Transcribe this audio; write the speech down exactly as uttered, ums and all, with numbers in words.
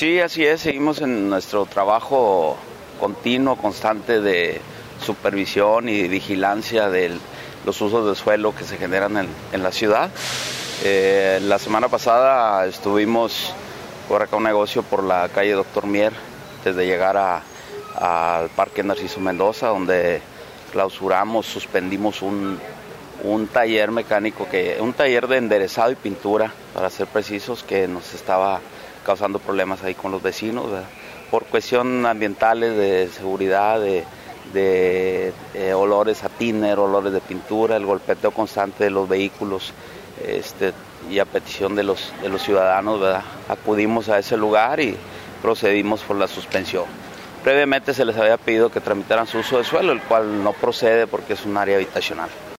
Sí, así es, seguimos en nuestro trabajo continuo, constante de supervisión y vigilancia de los usos de suelo que se generan en, en la ciudad. Eh, la semana pasada estuvimos por acá un negocio por la calle Doctor Mier, desde llegar a, al Parque Narciso Mendoza, donde clausuramos, suspendimos un, un taller mecánico, que, un taller de enderezado y pintura, para ser precisos, que nos estaba causando problemas ahí con los vecinos, ¿verdad? Por cuestión ambientales, de seguridad, de, de eh, olores a tiner, olores de pintura, el golpeteo constante de los vehículos, este, y a petición de los, de los ciudadanos, ¿verdad? Acudimos a ese lugar y procedimos por la suspensión. Previamente se les había pedido que tramitaran su uso de suelo, el cual no procede porque es un área habitacional.